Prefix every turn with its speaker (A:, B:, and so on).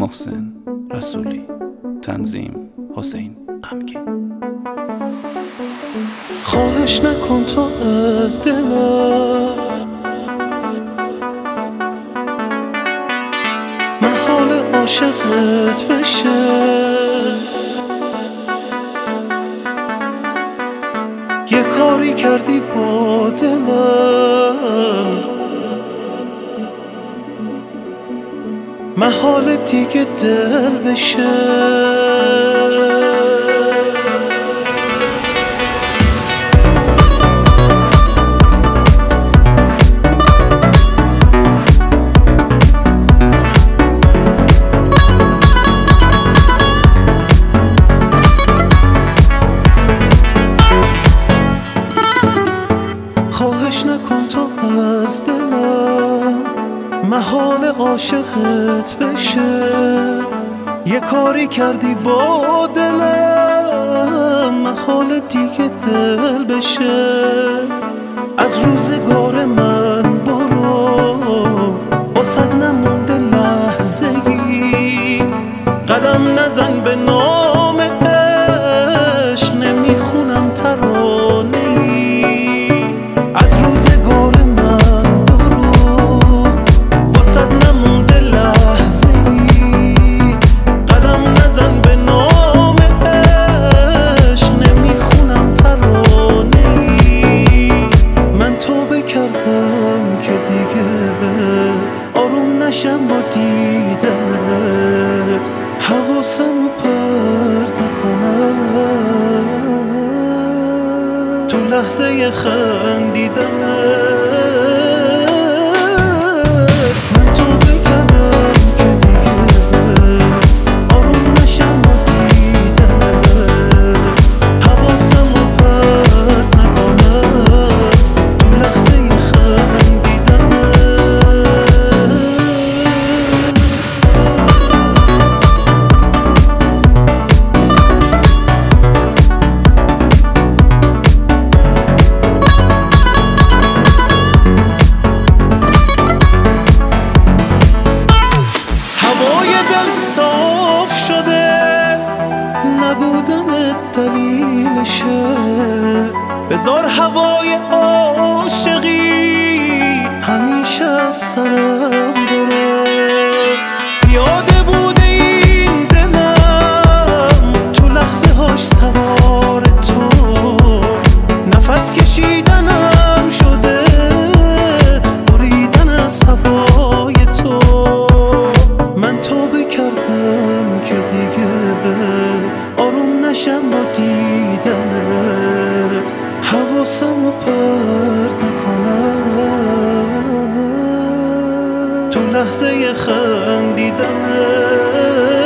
A: محسن رسولی. تنظیم حسین غمگین.
B: خواهش نکن تو از دلم، محال عاشقت بشه. یه کاری کردی با دلم، محال دیگه دل بشه. خواهش نکن تو از دلم، محال عاشقت بشه. یه کاری کردی با دلم، محال دیگه دل بشه. از روزگار من برو، واسد نمونده لحظه‌ای. قلم نزن به نام عشق، نمیخونم ترانه‌ای. از روزگار من برو، واسد نمونده لحظه‌ای. قلم نزن به نام عشق، نمیخونم ترانه‌ای. من توبه کردم که دیگه آروم نشم با دیدنت، حواسمو پرت نکنم تو لحظه خندیدنت. من توبه کردم که دیگه آروم نشم با دیدنت، حواسمو پرت نکنم تو لحظه خندیدنت. صاف شده، نبودن دلیلشه. بذار هوای عاشقی همیشه از سرم بره. پیاده بوده این دلم، تو لحظه هاش سوار تو. نفس کشیدنم شده، بریدن از هوای تو. من توبه کردم که دیگه آروم نشم با دیدنت، حواسمو پرت نکنم تو لحظه خندیدنت.